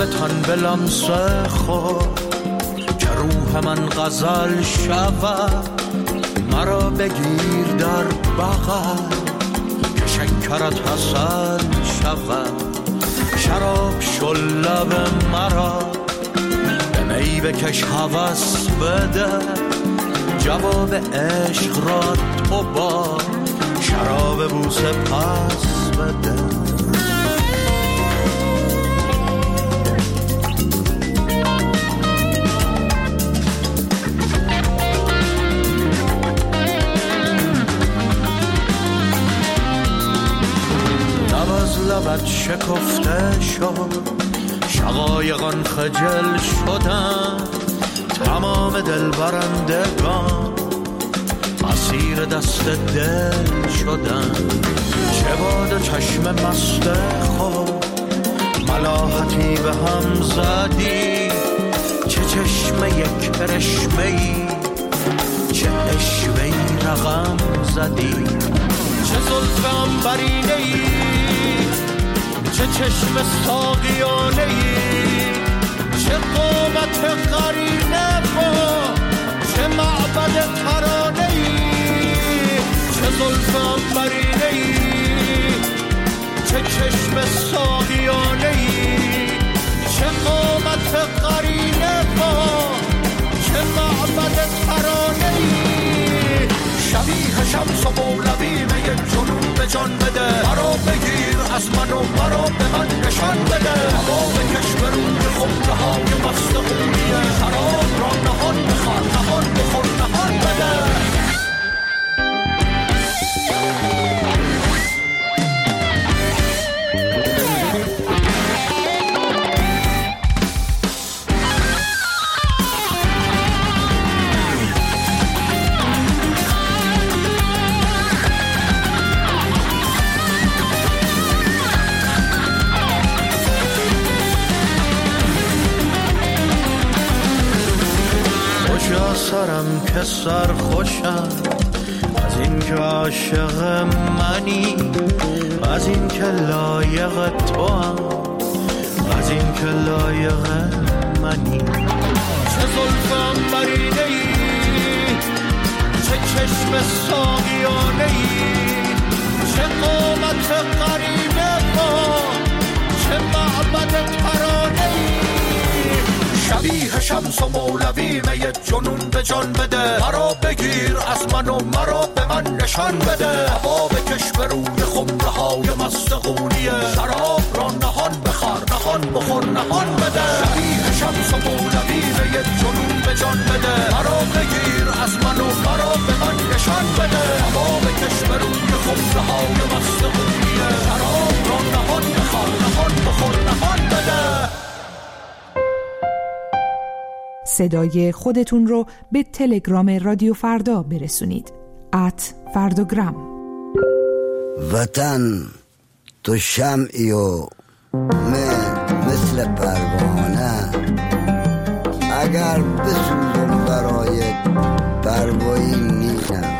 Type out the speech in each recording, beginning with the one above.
تن به لمس خود که روح من غزل شود. مرا بگیر در بغل که شکرت حسن شود. شراب شل لب مرا به می بکش هوس بده. جواب عشق را تو با شراب بوسه پس بده. لبت شکفته شد، شقایقان خجل شدن. تمام دل برندگان اسیر دست دل شدن. چه باد چشم مست خود ملاحتی به هم زدی. چه چشمه یک کرشمه‌ای، چه اشوه‌ای رقم زدی. چه زلف عنبرینه‌ای، چه چشم ساقیانه‌ای. چه قامت قرینه با چه معبد ترانه‌ای. چه زلف عنبرینه‌ای، چه چشم ساقیانه‌ای. چه قامت قرینه با چه معبد ترانه‌ای. شبیه شمس و مولوی می جنون به جان بده. مرا بگیر از من و مرا به من نشان بده. هوا بکش به روی خمره های مست خونیه. شراب را نهان بخوار، نهان بخور، نهان بده. سرم که سر خوشم از این که عاشق منی. از این که لایق تو هم، از این که لایق منی. چه زلف عنبرینه‌ای، چه چشم ساقیانه‌ای. چه قامت قرینه با چه معبد ترانه‌ای. شبیه شمس و مولوی می جنون به جان بده. مرا بگیر از من و مرا به من نشان بده. هوا بکش به روی خمره های مست خونیه. شراب را نهان بخور، نهان بخور، نهان بده. شبیه شمس و مولوی می جنون به جان بده. مرا بگیر از من و مرا به من نشان بده. هوا بکش به روی خمره های مست خونیه. شراب را نهان بخور، نهان بخور، نهان بده. صدای خودتون رو به تلگرام رادیو فردا برسونید. @فرداگرام. وطن تو شمعی و من مثل پروانه. اگر بسوزم برای پروایی نیستم.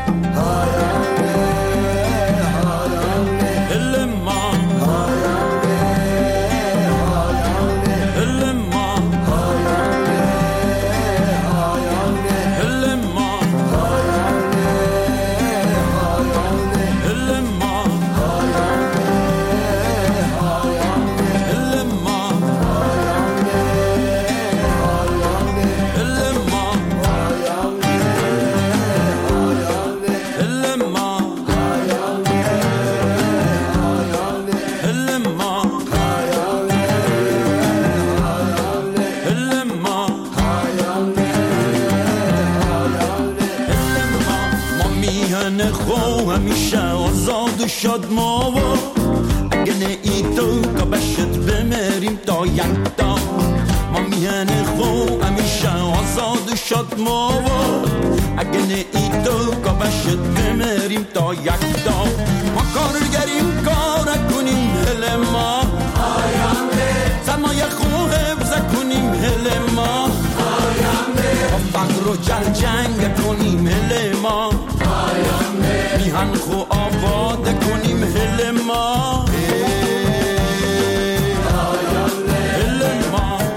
شاد ما و اگه نه ای تو که بشت بمریم تا یک تا. ما میهن خو همیشه آزاد شاد ما و اگه نه ای تو که بشت بمریم تا یک تا. ما کارگریم کار کنیم هل ما سرمایه خو حفظ کنیم هل ما. با فقر و جل جنگ کنیم هل ما. میهن خو آباد کنیم هل ما. هل ما.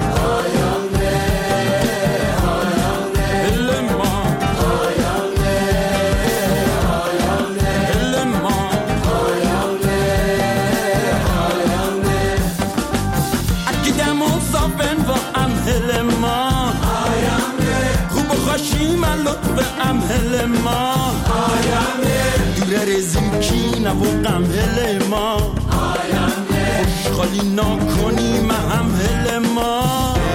شب و غم هل ما خوشحالی نکنی هم هل ما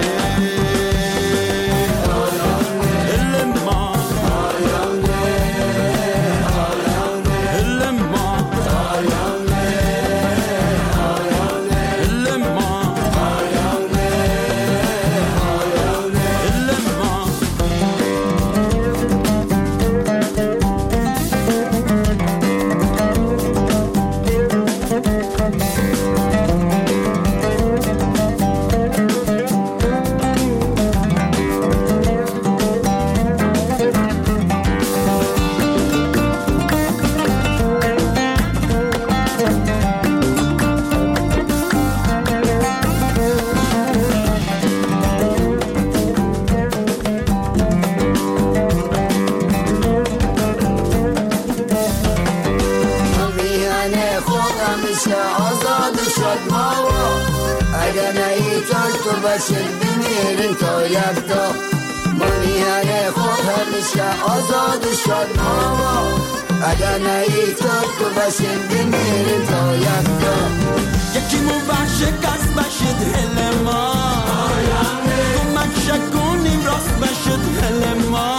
باشید بمیریم تا یکتا ما میهن خود همیشه آزاد شد ما اگر نهی تو باشید بمیریم تا یکتا یکی مو شکست بشید هل ما کمک شکنیم راست بشید هل ما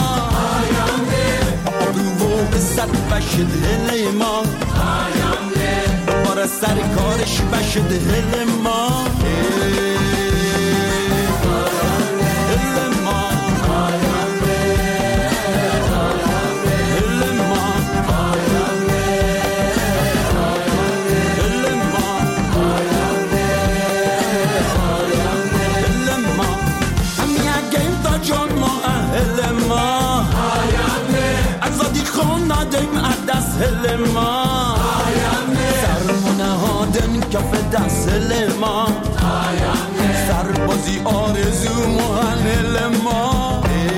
آبرو به صد بشید هل ما بار سر کارش بشید هل ما هل ما سرمونه هادن کف دست هل ما سربازی آرزو مهن هل ما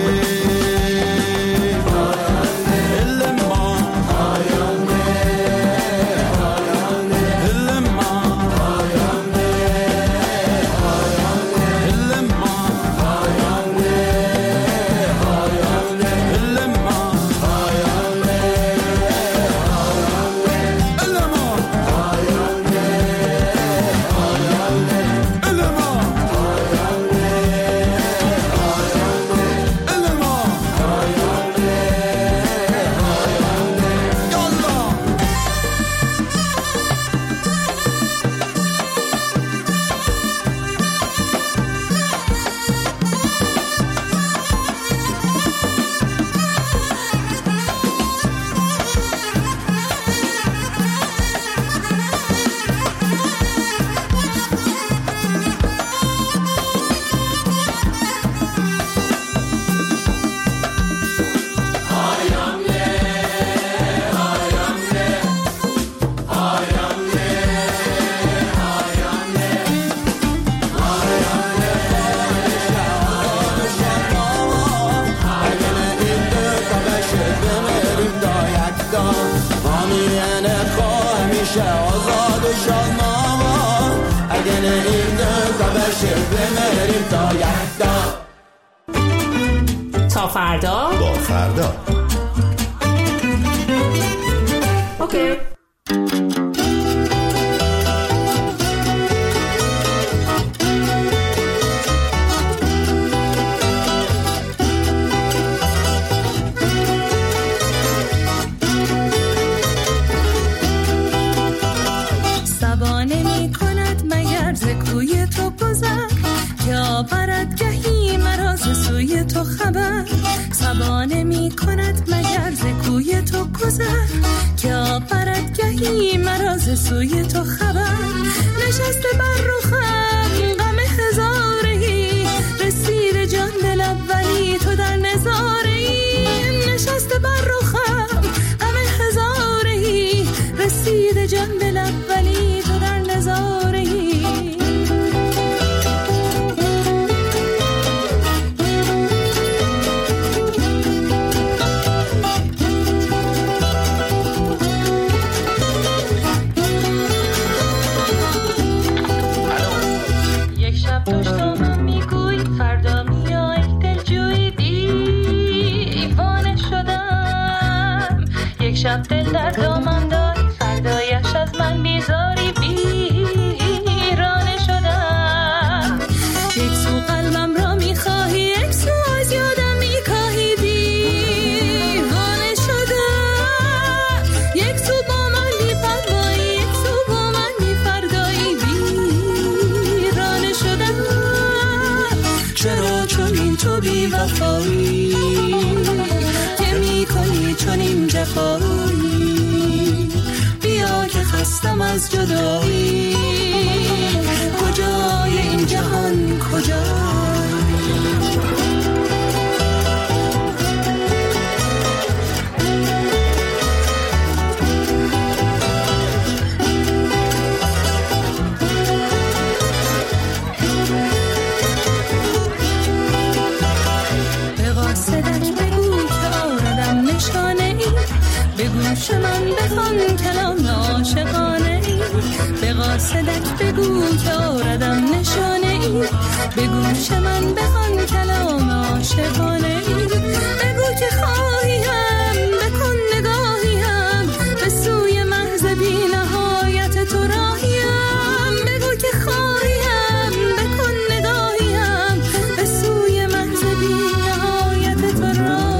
تا فردا با فردا اوکی. سبا نمی کند مگر ز کوی تو گذر که آورد گهی مرا ز سوی تو خبر نشسته بر رخم غم هزارهی رسید جان دل اولی تو در نظارهی نشسته بر رخم غم هزارهی رسید جان دل اولی تو در نظارهی شب دل در دامن داری فردای ترسم از جدایی، کجای این جهان کجای؟ به گوش من بخوان کلام عاشقانه ای، به قاصدک بگو که آردم نشانه ای، به گوش من بخوان کلام عاشقانه ای، بگو که خواهیم بکن نگاهیم به سوی محض بی نهایت تو راهیم، بگو که خواهیم بکن نگاهیم به سوی محض بی نهایت تو راهیم.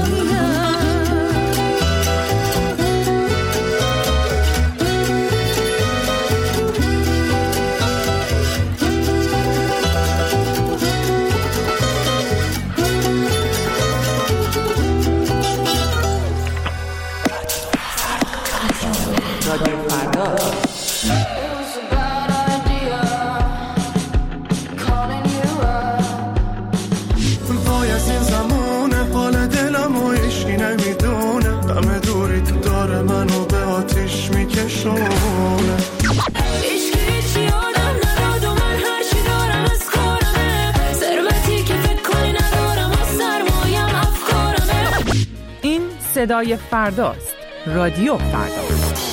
صدای فرداست. رادیو فردا.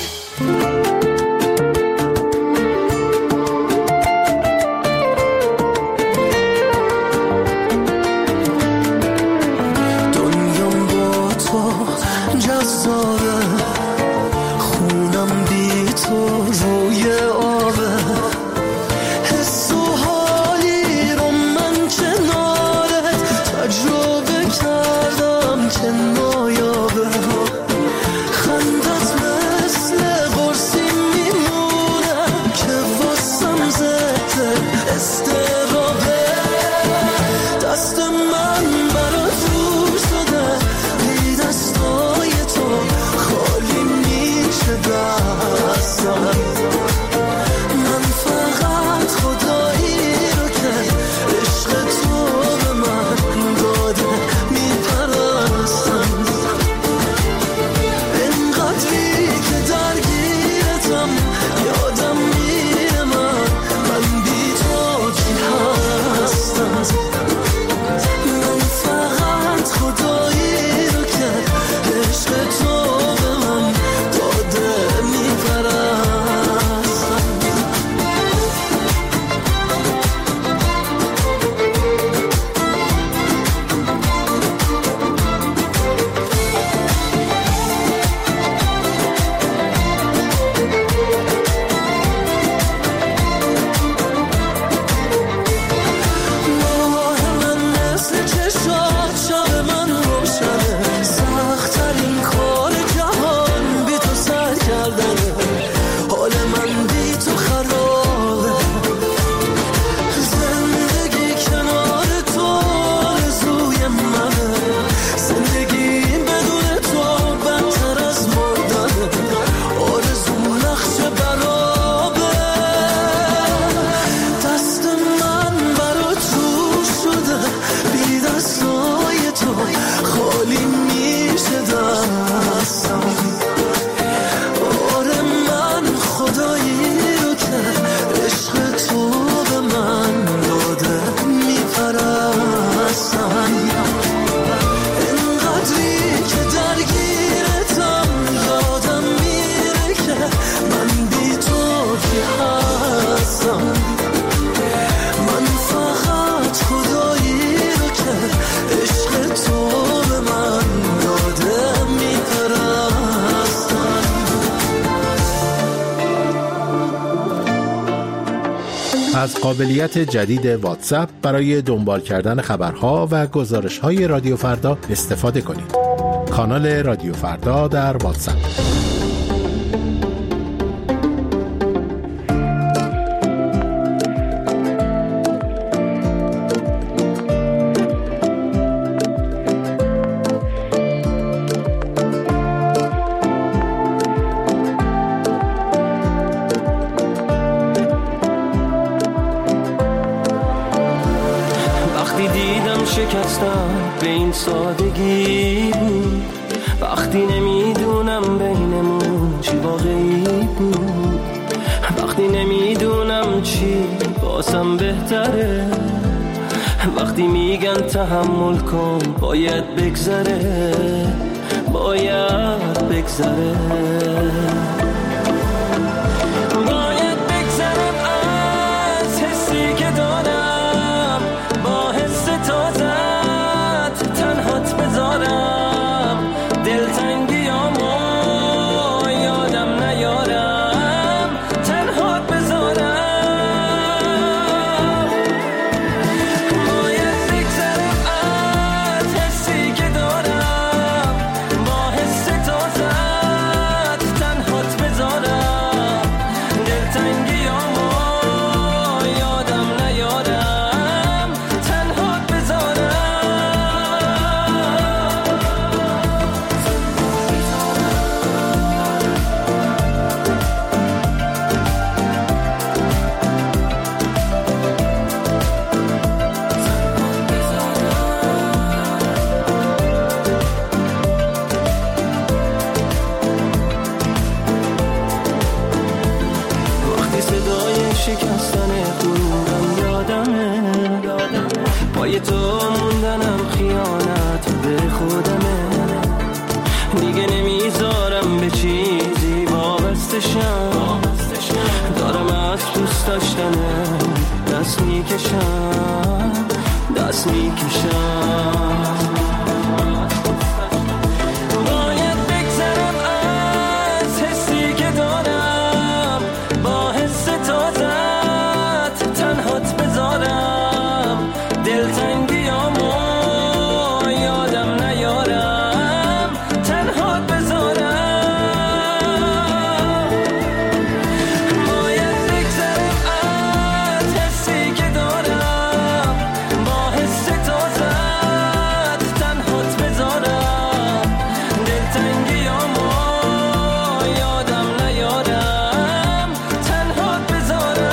دنیام با تو جذابه، خونم بی تو روی آبه، حس و حالی رو من کنارت تجربه کردم که نایابه، خندت مثل قرصی میمونه که واسم زده استرابه، دست من برات رو شده بی دستای تو خالی میشه دستم، من فقط خدایی رو که عشق تو به من داده میپرستم، اینقدری که درگیرتم یادم میره من بی تو کی هستم، من فقط خدایی رو که عشق تو به من داده میپرستم. ماه من مثل چشات شب من روشنه، سخت‌ترین کار جهان بی تو سر کردنه، حال من بی تو خرابه، زندگی کنار تو آرزوی منه، زندگی بدون تو بدتر از مردنه، آرزو نقش برابه، دست من برات رو شده بی دستای تو خالی میشه دستم، آره من خدایی رو که عشق تو به من داده میپرستم، اینقدری که درگیرتم یادم میره که من بی تو کی هستم، من فقط خدایی رو که عشق تو به من داده میپرستم. از قابلیت جدید واتساپ برای دنبال کردن خبرها و گزارش‌های رادیو فردا استفاده کنید. کانال رادیو فردا در واتساپ. داشتن به این سادگی بود، وقتی نمیدونم بینمون چی واقعی بود، وقتی نمیدونم چی باسم بهتره، وقتی میگن تحمل کن باید بگذره، باید بگذره، باید بگذرم از حسی که دارم، با حس تازت تنهات بذارم، دلتنگیامو یادم نیارم، تنهات بذارم، باید بگذرم از حسی که دارم، با حس تازت تنهات بذارم، دلتنگیامو یادم نیارم، تنهات بذارم. وقتی صدای شکستن غرورم یادمه، پای تو موندنم خیانت به خودمه، دیگه نمیذارم به چیزی وابسته شم، دارم از دوست داشتنم دست میکشم، دست میکشم، باید بگذرم از حسی که دارم، با حس تازت تنهات بذارم، دلتنگیامو یادم نیارم، تنهات بذارم، باید بگذرم از حسی که دارم، با حس تازت تنهات بذارم، دلتنگیامو یادم نیارم، تنهات بذارم.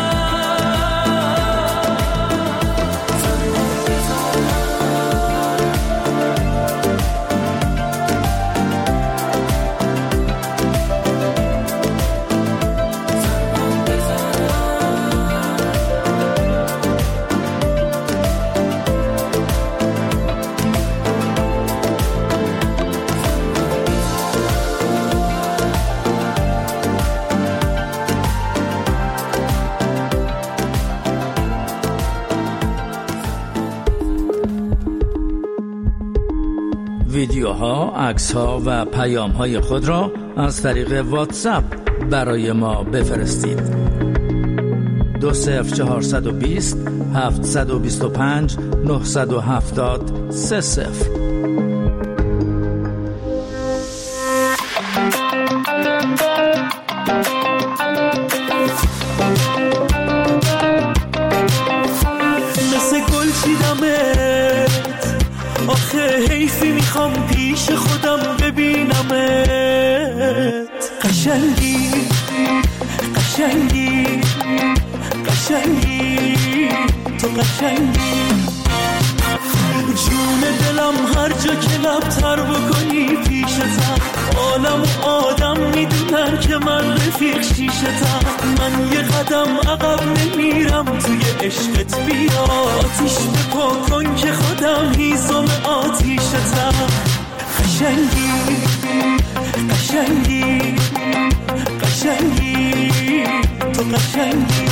ویدیوها، عکس‌ها و پیام‌های خود را از طریق واتساپ برای ما بفرستید. 20420 725 970 30. مثل گل چیدمت، آخه حیفی میخوام پیش خودم ببینمت، قشنگی قشنگی قشنگی تو قشنگی، جون دلم هر جا که لبتر بکنی پیشتم، عالم و آدم میدونن که من رفیق شیشتم، من یه قدم عقب نمیرم توی عشقت، بیا آتیش بپا کن که خودم هیزم آتیشتم، قشنگی قشنگی قشنگی تو قشنگی.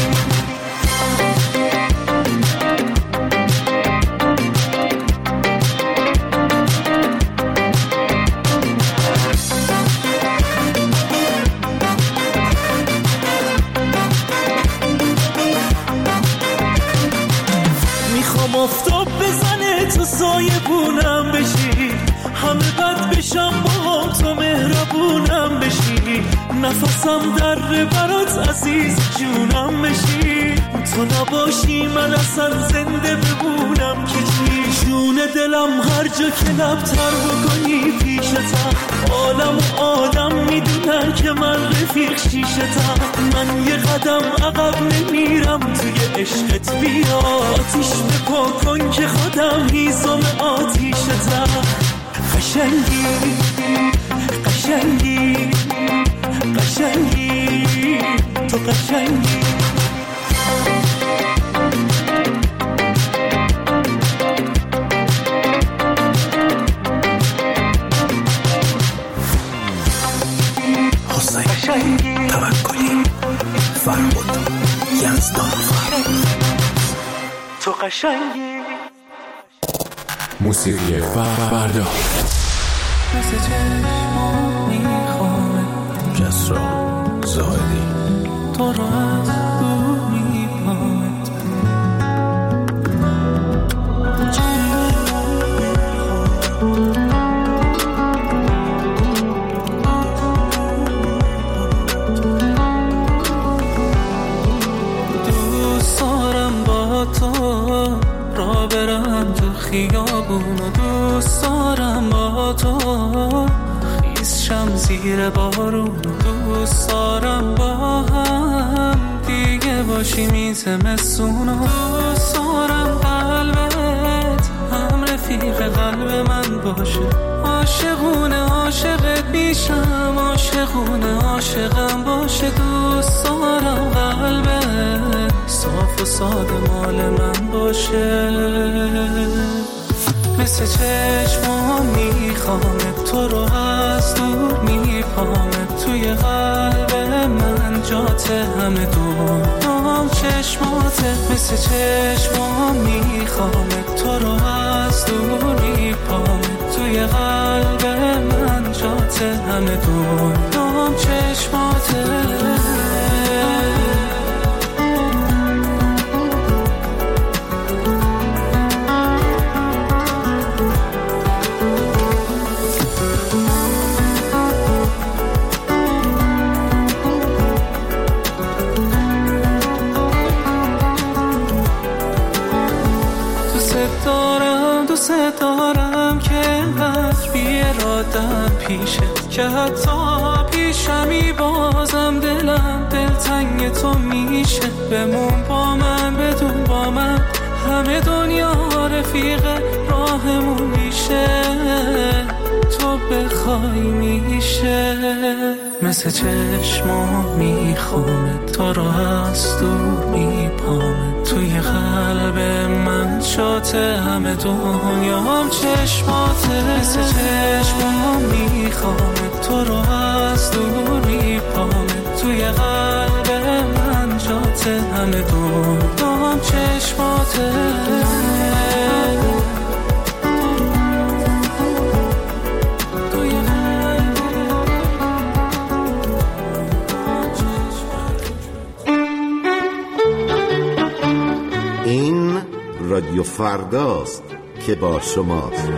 آفتاب بزنه تو سایبونم بشی، همه بد بشم با تو مهربونم بشی، نفسم در برات عزیز جونم بشی، تو نباشی من اصلا زنده بمونم که چی، جون دلم هر جا که لبتر بکنی پیشتم، عالم و آدم میدونن که من رفیق شیشتم، من یه قدم عقب نمیرم دلم توی عشقت بیا آتیش بپا کن که خودم هیزم آتیشتم قشنگی قشنگی قشنگی تو قشنگی حسین توکلی فرمود یزدان تو قشنگی موسیقی فردا مثل چشمام میخوام کسرا زاهدی تو رو از دور میپامت دوست دارم با تو را برم تو خیابون و دوست دارم با تو خیس شم زیر بارون دوست دارم با هم دیگه باشی میزمستون و دوست دارم قلبت هم رفیق قلب من باشه عاشقونه عاشقت میشم عاشقونه عاشقم باشه دوست دارم قلبت صاف و ساده مال من باشه مثل چشمام میخوامت تو رو از دور میپامت توی قلب من جات همه دورم چشماتت مثل چشمام میخوامت تو رو از دور میپامت توی قلب من جات همه دورم چشماتت دوست دارم که انقدر بی‌اراده‌ام پیشت که حتی پیشمی بازم دلم دلتنگ تو میشه بمون با من بدون با من همه دنیا رفیق راهمون میشه تو بخوای میشه مثل چشمام میخوامت تو رو از دور میپامت توی قلب من شات همه دنیام چشماته مثل چشمام میخوامت تو رو از دور میپامت توی قلب من جات همه دنیام چشماته این رادیو فرداست که با شماست.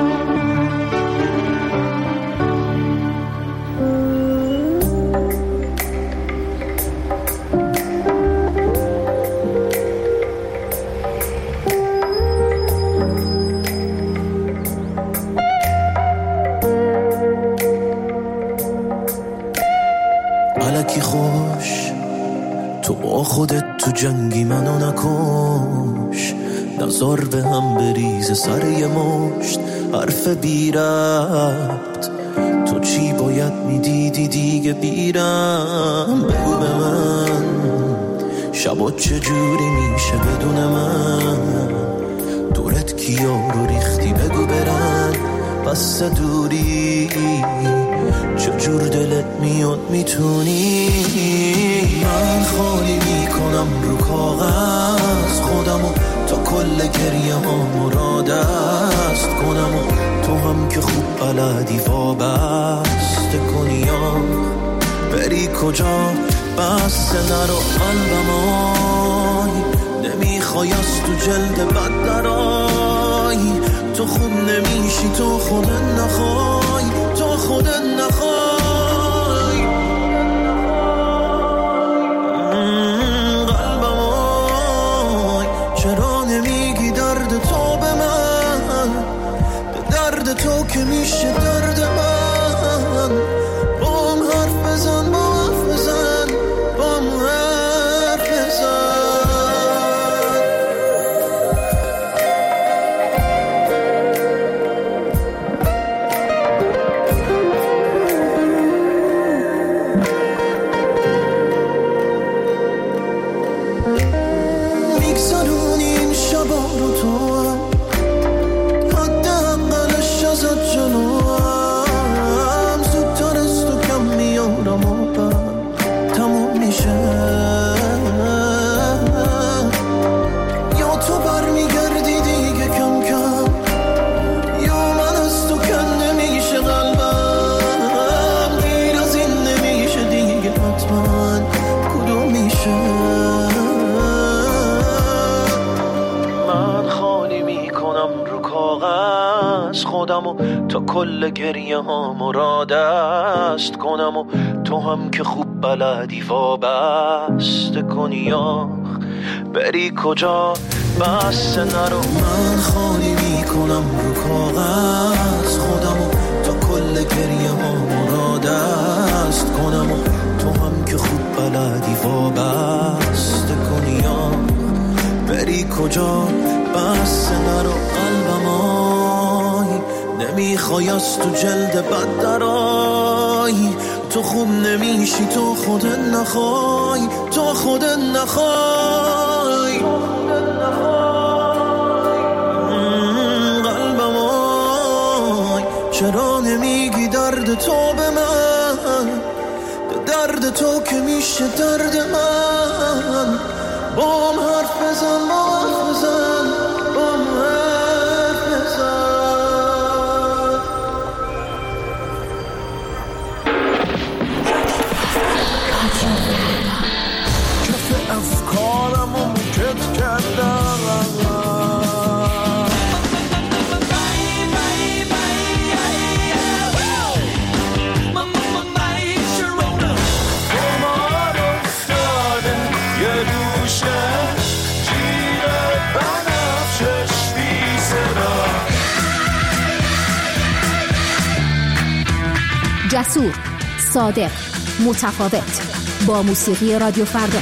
الکی خوش تو با خودت تو جنگی منو نکش نظر به هم بریز سر یه مشت حرف بی ربط تو چی باید میدیدی دیگه بیرم بگو به من شبا چجوری میشه بدون من دورت کیا رو ریختی بگو برن بس دوری چجور دلت میاد میتونی من خالی میکنم رو کاغذ خودمو تا کل گریه ها را دست کنم و تو هم که خوب بلدی وابسته کنی یا بری کجا بس نرو قلبم آی نمیخوای از تو جلد بد درای تو خوب نمیشی تو خودت نخوای تو خودت نخوای قلبم آی چرا نمیگی درد تو به من به درد تو که میشه درد من با هم حرف بزن با حرف بزن با هم حرف بزن رو تو هم حدم قلش ازت جلوم زودتر از تو کم میارم و بعد تموم میشه یا تو برمیگردی دیگه کم کم یا من از تو کنده میشه قلبم غیر از این نمیشه دیگه حتما کدوم میشه من خالی میکنم رو کاغذ خودمو تا کل گریه ها مرادست کنم و تو هم که خوب بلدی وابسته کنی آخ بری کجا بس نرو من خالی میکنم رو کاغذ خودمو تا کل گریه ها مرادست کنم و تو هم که خوب بلدی وابسته کنی آخ بری کجا بس نرو قلبم آی نمیخوای از تو جلد بد درای تو خوب نمیشی تو خودت نخوای تو خودت نخوای قلبم آی چرا نمیگی درد تو به من درد تو که میشه درد من با هم حرف بزن با هم حرف بزن با هم حرف بزن کف افکارم رو مکت کردم جسور، صادق، متفاوت با موسیقی رادیو فردا.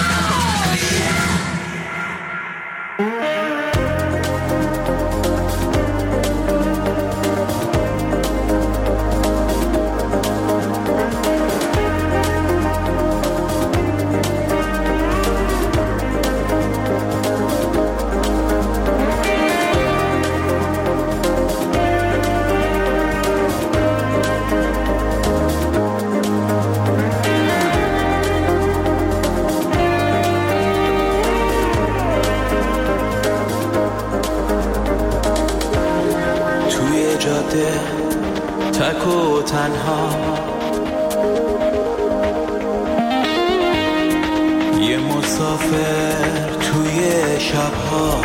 تک و تنها یه مسافر توی شبها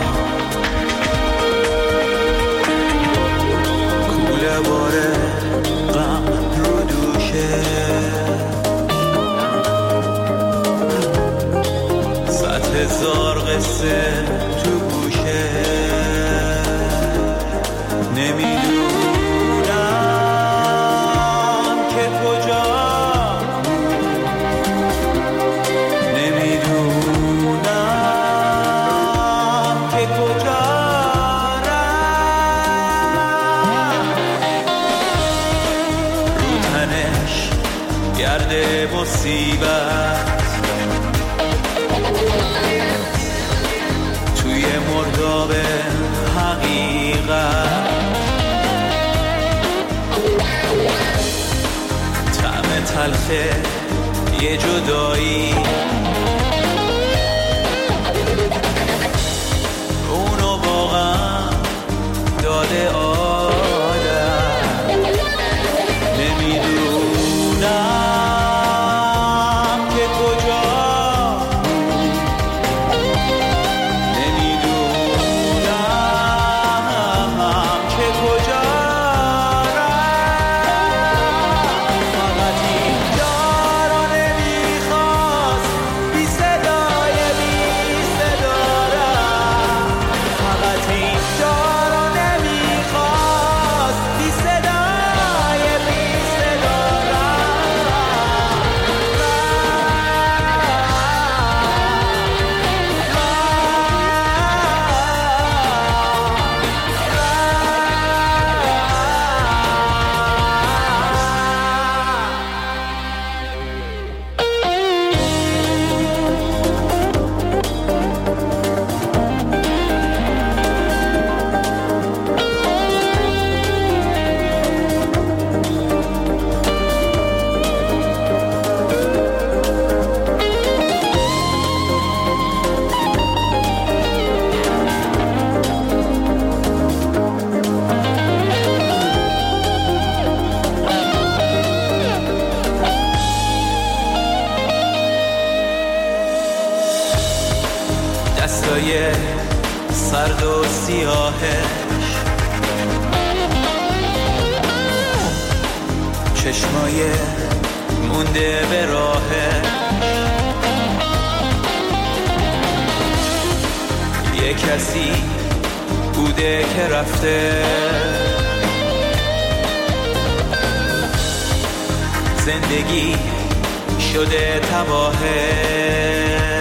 کوله باره غم رو دوشه 100,000 قصه تو گوشه نمیدونم که کجا نمیدونم که کجا رو تنش گرد مصیبت توی مرداب حقیقت طعم تلخه یه جدایی اونو واقعا داده آدم نمیدونم که کجا نمیدونم که کجا فقط اینجا را نمیخواست روزای سرد و سیاهش، چشمای مونده به راهش، یه کسی بوده که رفته، زندگی شده تباهه.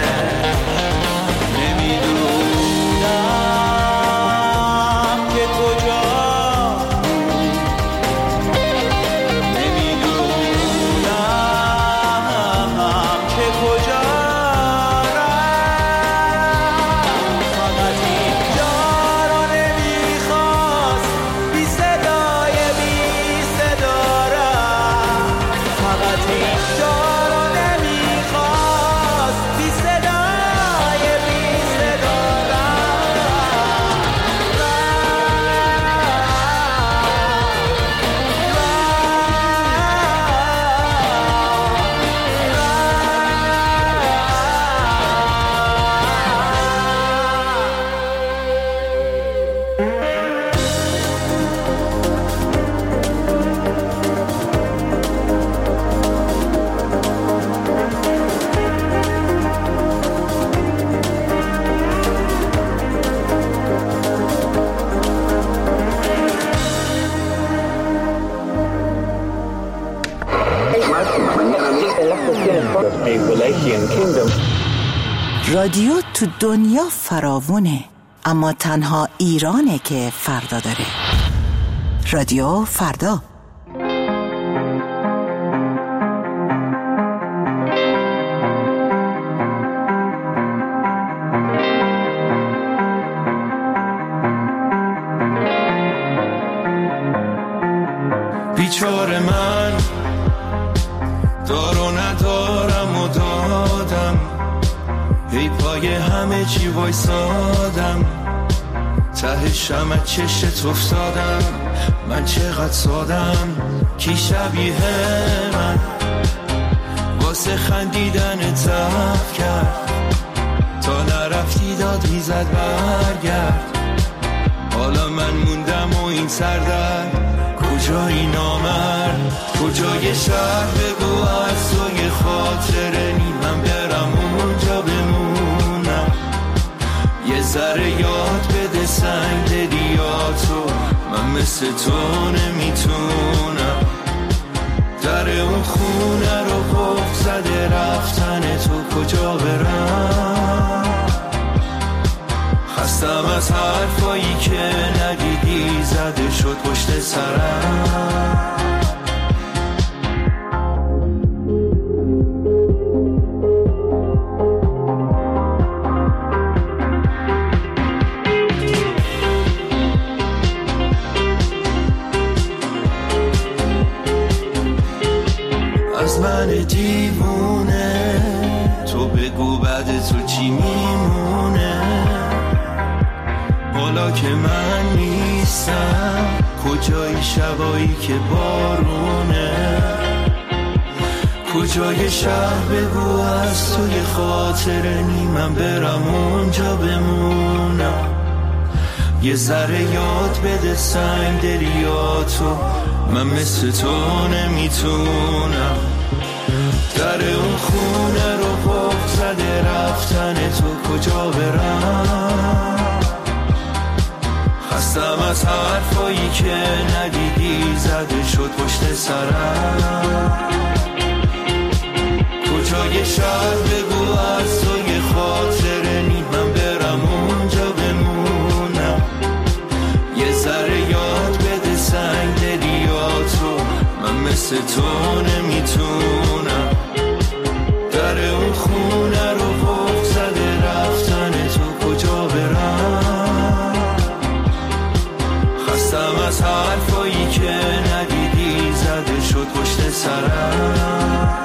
رادیو تو دنیا فراوونه، اما تنها ایرانه که فردا داره. رادیو فردا. بیچاره من دار و ندارم و دادم، ای پای همه چی وایسادم، ته شمع چشت افتادم، من چقدر سادم، کی شبیه من واسه خندیدن تف کرد، تا نرفتی داد میزد برگرد، حالا من موندم و این سردرد، کجایی نامرد، کجای شهر بگو از توی خاطره نی، من برم اونجا بمونم، یه ذره یاد بده سنگ دلیاتو، من مثل تو نمیتونم، در اون خونه رو قفل زده رفتن تو، کجا برم، خستم از حرفایی که ندیدی زده شد پشت سرم. از من دیوونه تو بگو بعد تو چی میمونه، حالا که من نیستم کجای شبایی که بارونه، کجای شهر بگو از توی خاطره نی، من برم اونجا بمونم، یه ذره یاد بده سنگ دلیاتو، من مثل تو نمیتونم، در اون خونه رو قفل زده رفتن تو، کجا برم، خستم از حرفایی که ندیدی زده شد پشت سرم، کجای شهر بگو از توی خاطره نی، من برم اونجا بمونم، یه ذره یاد بده سنگ دلیاتو، من مثل تو نمیتونم، در اون خونه رو قفل زده رفتن تو، کجا برم، خستم از حرفایی که ندیدی زده شد پشت سرم.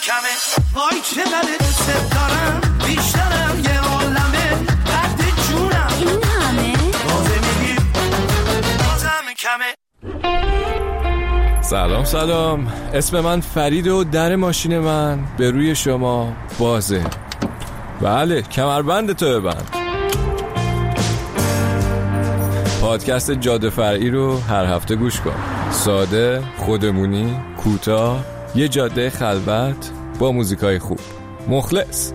کمه وای چقدر دوست دارم بیشترم یه عالمه درد جونم این همه بازه میگی بازم کمه. سلام اسم من فرید و در ماشین من به روی شما بازه. بله کمربند تو ببند. پادکست جاده فرعی رو هر هفته گوش کن. ساده، خودمونی، کوتاه، یه جاده خلوت با موزیکای خوب. مخلص.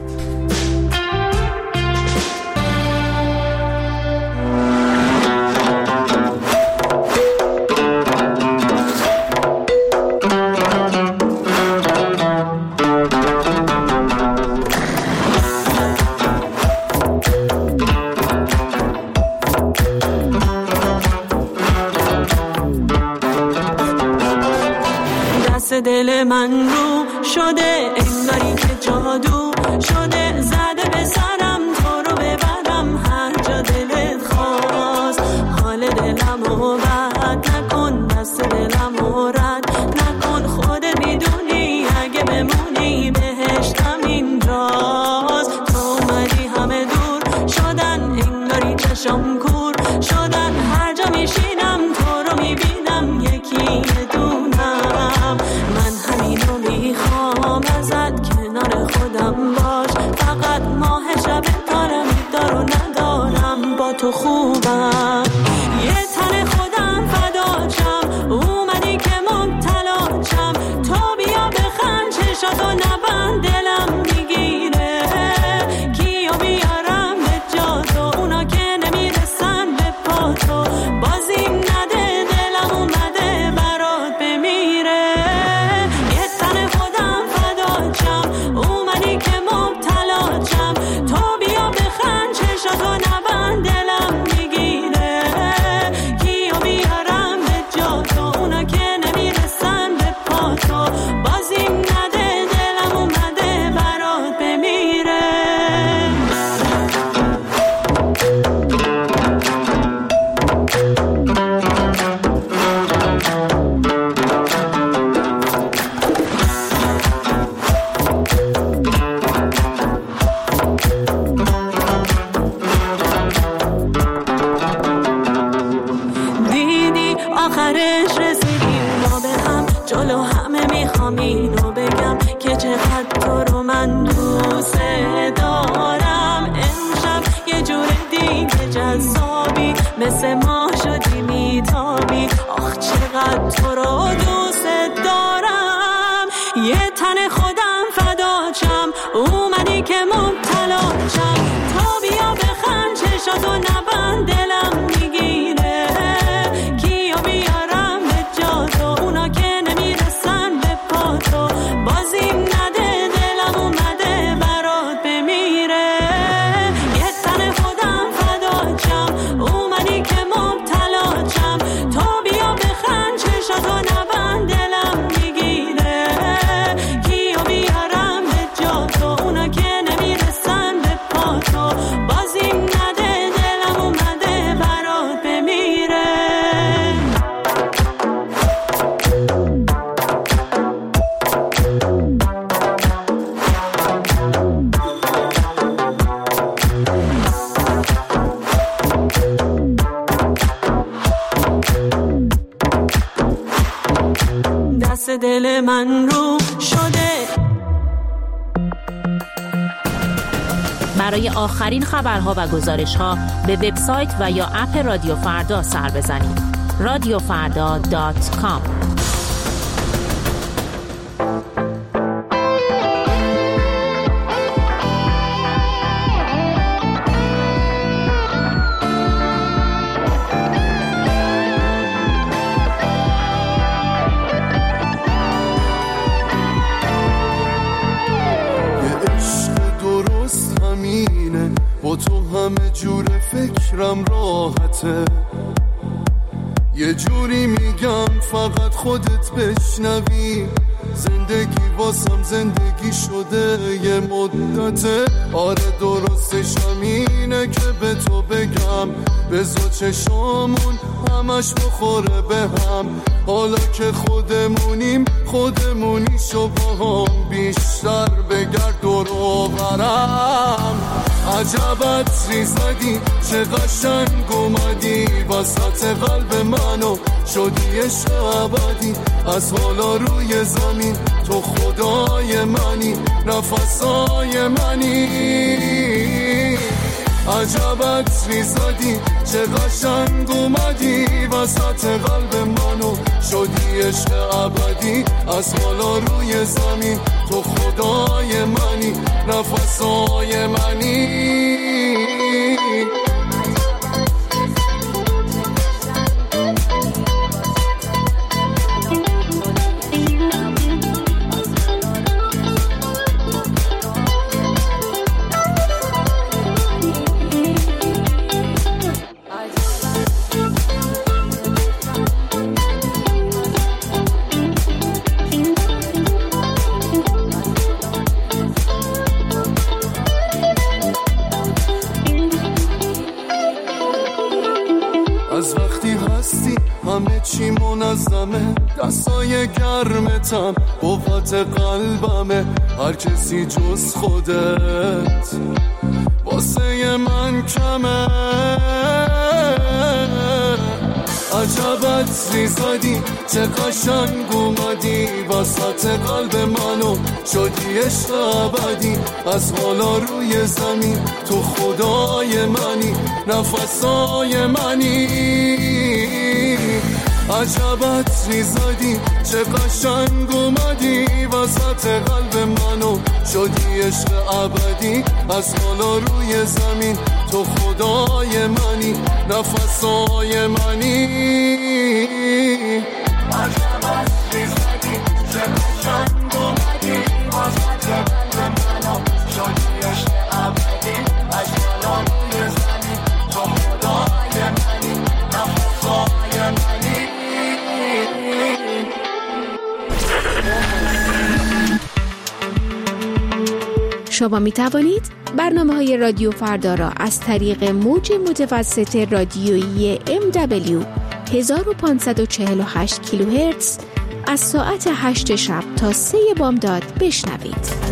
دل من رو شده انگاری که جادو شده زده به سرم تو رو ببرم هر جا دلت خواست. حال دلم رو بد نکن دست دلم رو رد نکن خودت میدونی اگه بمونی بهشتم اینجاست. تو اومدی همه دور شدن انگاری چشم کور شدن هر جا میشینم تو رو میبینم یکی دونم. من همینو میخوام ازت کنار خودم باش فقط ماه شب دارم دارو ندارم با تو خوبم. یه تن خودم فداچم اومدی که مبتلاچم تو بیا بخند چشاتو نبند دلم میگیره کیو بیارم به جا تو اونا که نمیرسن به پا تو بازیم نده دلم اومده برات بمیره. یه تن خودم فداچم اومدی که مبتلاچم تو بیا بخند چشاتو نبند دلم میگیره کیو بیارم به جا تو اونا که نمیرسن به پا تو بازیم نده دلم اومده برات بمیره. دیدی آخرش رسیدیم ما به هم جلو همه میخوام اینو بگم که چقدر تو رو من دوست دارم. امشب یه جور دیگه جذابی مثل ما شدی میتابی آخ چقدر تو رو دوست دارم. یه تن خودم فداچم اومدی که مبتلاچم تو بیا بخند چشاتو نبند دلم میگیره کیو بیارم به جا تو اونا که نمیرسن به پا تو بازیم نده دلم اومده برات بمیره. یه تن خودم فداچم اومدی که مبتلاچم تو بیا بخند چشاتو نبند دلم میگیره کیو بیارم به جا تو اونا که نمیرسن به پا تو بازیم نده دلم اومده برات بمیره. دست دل من رو شده. برای آخرین خبرها و گزارشها به وبسایت و یا اپ رادیو فردا سر بزنید. radiofrda.com. با تو همه جور فکرم راحته یه جوری میگم فقط خودت بشنوی زندگی واسم زندگی شده یه مدته. آره درستش همینه که به تو بگم بذار چشامون همش بخوره به هم. حالا که خودمونیم خودمونیشو با هم بیشتر بگرد دور و برم. عجب عطری زدی چه قشنگ اومدی وسط قلب منو شدی عشق ابدی. از حالا روی زمین تو خدای منی نفسای منی. عجب عطری زدی چه قشنگ اومدی وسط قلب منو شدی عشق ابدی. از حالا روی زمین تو خدای منی نفسای منی. همه چی منظمه دستای گرمتم قوت قلبمه. هر کسی جز خودت واسه من کمه. عجب عطری زدی چه قشنگ اومدی وسط قلب منو شدی عشق ابدی. از حالا روی زمین تو خدای منی نفسای منی. عجب عطری زدی چه قشنگ اومدی وسط قلب منو شدی عشق ابدی. از حالا روی زمین تو خدای منی نفسای منی. عجب عطری زدی چه قشنگ اومدی وسط قلب منو شدی عشق ابدی. از حالا روی زمین تو خدای منی نفسای منی. شما می توانید برنامه‌های رادیو فردا را از طریق موج متوسط رادیویی MW 1548 کیلوهرتز از ساعت 8 شب تا 3 بامداد بشنوید.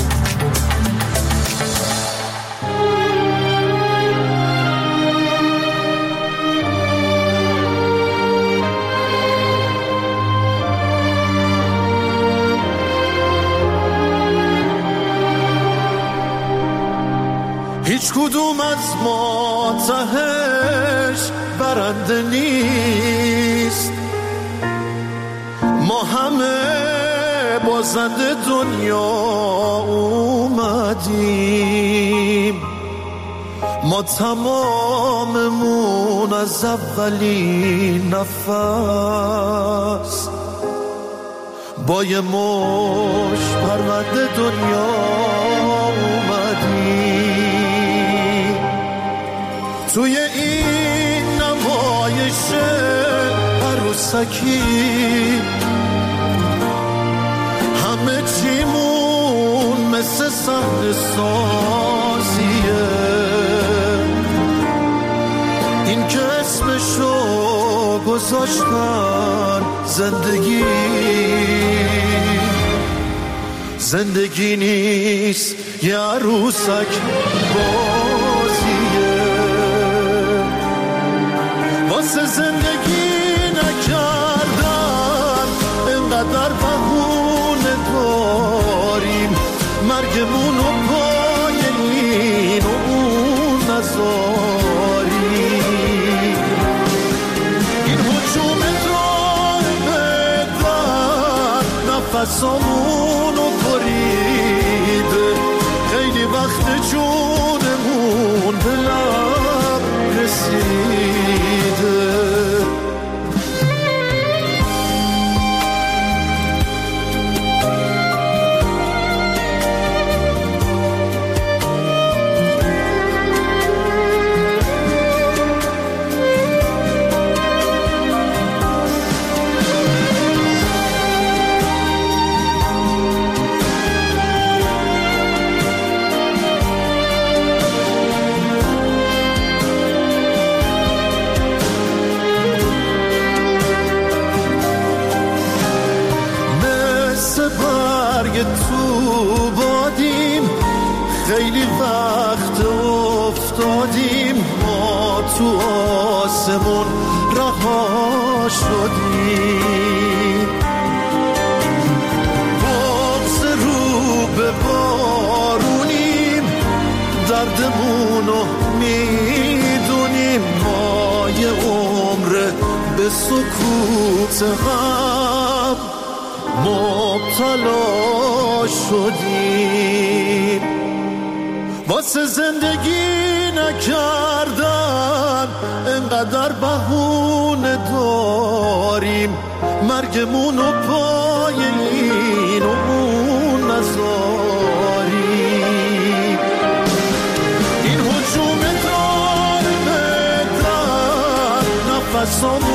هیچ کدوم از ما تهش برنده نیست. ما همه بازنده دنیا اومدیم. ما تماممون از اولین نفس با یه مش پرونده دنیا اومدیم. توی این نمایش عروسکی همه چیمون مثل صحنه سازیه. این که اسمشو گذاشتن زندگی نیست یه عروسک بازیه. واسه زندگی نکردن اینقدر بهونه داریم. مرگمونو پای این و اون نذاریم. این هجوم دائم نفسامونو بریده. خیلی وقت جونمون به لب رسیده. اگه تو بادیم خیلی وقت افتادیم، ما تو آسمون رها شدیم، بغض رو به بارونیم، دردمونو میدونیم، ما یه عمر به سکوت غم مبتلا شدیم. واسه زندگی نکردن انقدر بهونه داریم، مرگمونو پای این و اون نذاریم. این هجوم دار بدر نفسام